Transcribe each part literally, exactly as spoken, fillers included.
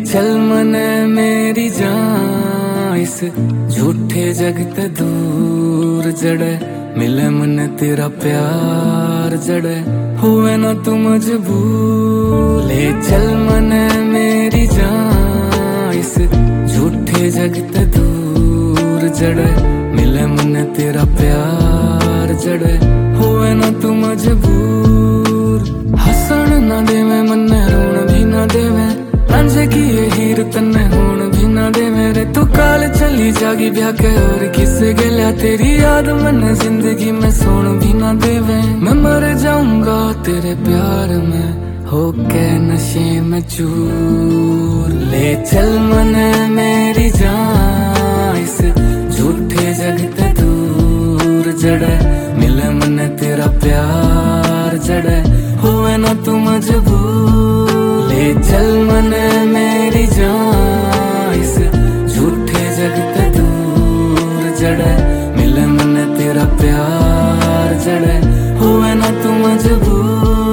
चल मने मेरी जान इस झूठे जग ते दूर जड़े मिले मन तेरा प्यार जड़े हुए ना तू मजबूर। ले चल मने मेरी जान इस झूठे जग ते दूर जड़े मिले मन तेरा प्यार जड़े हुए ना तू मजबूर। हसन ना देवे मन्ने रोन भी ना देवे रांझे की ये हीर तन्ने होन भी ना दे मेरे तू काल चली जागी ब्याह के और किसे गलिया तेरी याद मन जिंदगी में सोन भी ना देवे। मैं मर जाऊंगा तेरे प्यार में होके नशे में चूर। ले चल मने मेरी जान इस झूठे जग ते दूर जड़े मिले मन तेरा प्यार जड़े हुए ना तू मजबूर। ले चल मने मेरी जान इस झूठे जग ते दूर जड़े मिले मन तेरा प्यार जड़े हुए ना तू मजबूर।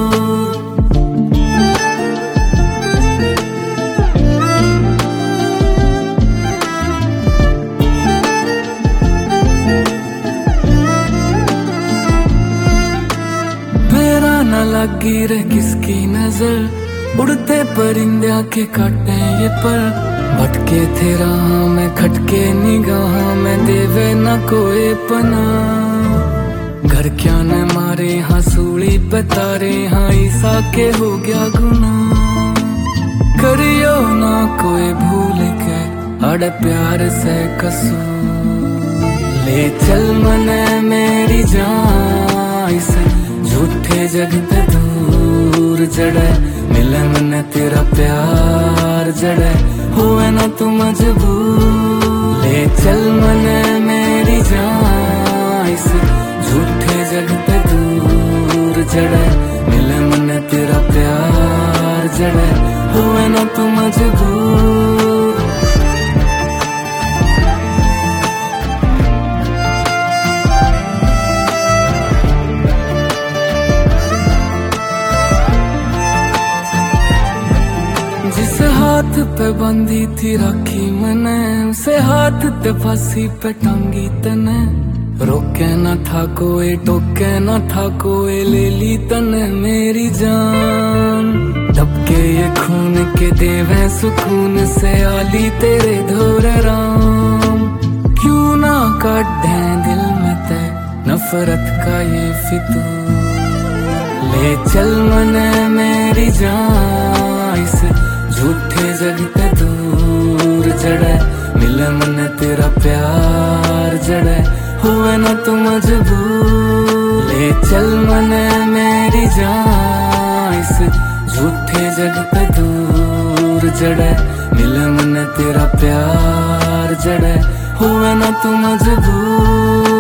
मेरा ना लगी रे किसकी नजर उड़ते परिंदे के काटे ये पर भटके थे राह में खटके निगाह में देवे न कोई पना। घर क्या न मारे हाँ सूली बतारे हाँ ईसा के हो गया गुना। करियो ना कोई भूल के अड़ प्यार से कसूर। ले चल मने मेरी जान इस झूठे जग ते दूर जड़े मिले मन तेरा प्यार जड़े हुए ना तू मजबूर। ले चल मने मेरी जान इस झूठे जग ते दूर जड़े मिले मन तेरा प्यार जड़े हुए ना तू मजबूर। जिस हाथ पे बंधी थी राखी मैंने उसे हाथ ते फांसी पे टांगी तने। रोके न था कोई टोके न था कोई ले ली तने मेरी जान। दबके ये खून के देवे सुकून से आली तेरे धोरे राम। क्यों ना काट दे दिल में ते नफरत का ये फितूर। ले चल मने मेरी जान इस झूठे जग ते दूर जड़े मिले मन तेरा प्यार जड़े हुए ना तू मजबूर। ले चल मने मेरी जान इस झूठे जग ते दूर जड़े मिले मन तेरा प्यार जड़े हुए ना तू मजबूर।